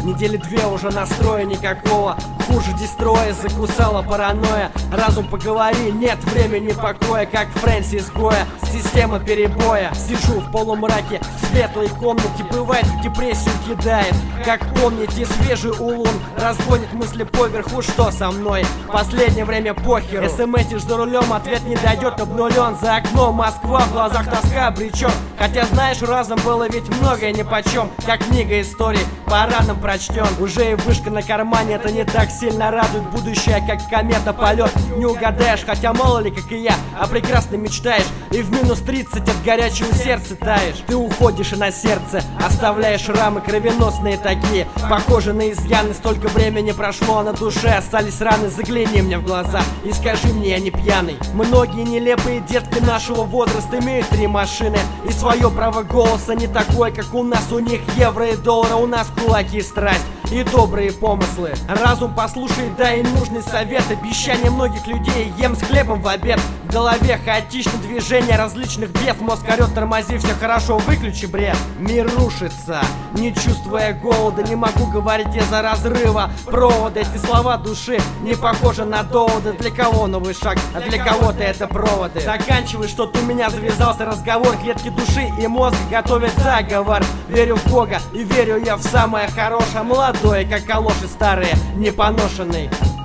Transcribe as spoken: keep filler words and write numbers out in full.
Недели две уже настроя никакого, хуже дестроя, закусала паранойя. Разум поговори, нет времени покоя, как Фрэнсис Гоя, система перебоя. Сижу в полумраке, в светлой комнате, бывает в депрессию кидает. Как помните, свежий улун разгонит мысли поверху, что со мной? Последнее время похеру. СМСишь за рулем, ответ не дойдет, обнулен. За окном Москва, в глазах тоска обречен. Хотя знаешь, разом было ведь многое нипочем. Как книга историй, пора нам прочтен. Уже и вышка на кармане, это не так сильно радует. Будущее, как комета, полет не угадаешь. Хотя мало ли, как и я, а прекрасно мечтаешь. И в минус тридцать от горячего сердца таешь. Ты уходишь и на сердце оставляешь рамы кровеносные такие, похожи на изъяны. Столько времени прошло, а на душе остались раны. Загляни мне в глаза и скажи мне, я не пьяный. Многие нелепые детки нашего возраста имеют три машины и свое право голоса не такое, как у нас. У них евро и доллары, у нас кулаки и страсть и добрые помыслы. Разум послушай, дай нужный совет. Обещания многих людей ем с хлебом в обед. В голове хаотичные движения различных бед. Мозг орет, тормози, все хорошо, выключи бред. Мир рушится, не чувствуя голода. Не могу говорить из-за разрыва провода. Эти слова души не похожи на доводы. Для кого новый шаг, а для кого-то это проводы. Заканчивай, что-то у меня завязался разговор. Клетки души и мозга готовят заговор. Верю в Бога и верю я в самое хорошее. Молодое, как калоши старые, не поношенный.